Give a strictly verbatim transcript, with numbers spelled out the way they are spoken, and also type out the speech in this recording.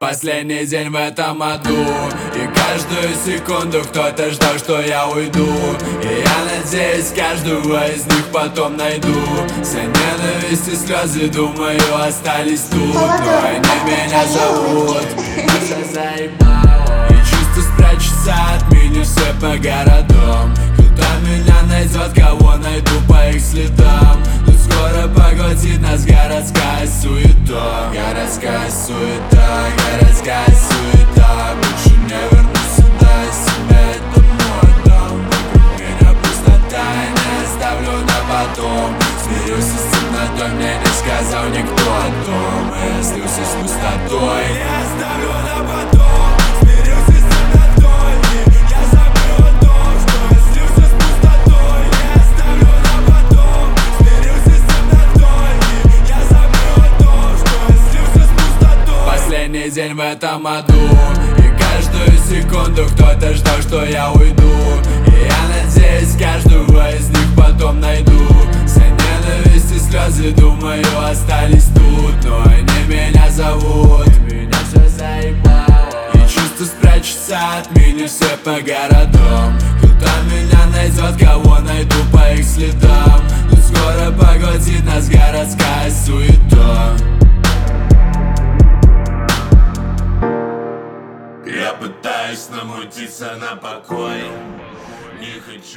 Последний день в этом аду, и каждую секунду кто-то ждал, что я уйду. И я надеюсь, каждого из них потом найду. Вся ненависть и слезы, думаю, остались тут. Но они меня зовут, меня заебало. И чувство спрячется от меня все по городам. Кто меня найдет, кого найду по их следам. Но скоро поглотит нас городская суета. Городская суета, городская суета. Больше не вернусь сюда, себе это мой дом. Вокруг меня пустота, я не оставлю на потом. Смирился с темнотой, мне не сказал никто о том. Я слился с пустотой, не оставлю на потом. Смирился с темнотой, я забыл о том, что я слился с пустотой. Не оставлю на потом. Смирился с темнотой, я забыл о том, что я слился с пустотой. Последний день в этом аду, и каждую секунду кто-то ждал, что я уйду. И я надеюсь, каждого из них потом найду. Вся ненависть и слезы, думаю, остались тут. Но они меня зовут, меня все заебало. И чувство спрячется от меня все по городам. Кто меня найдет, кого найду по их следам. Но скоро поглотит нас городская суета. Я пытаюсь намутиться на покой. Не хочу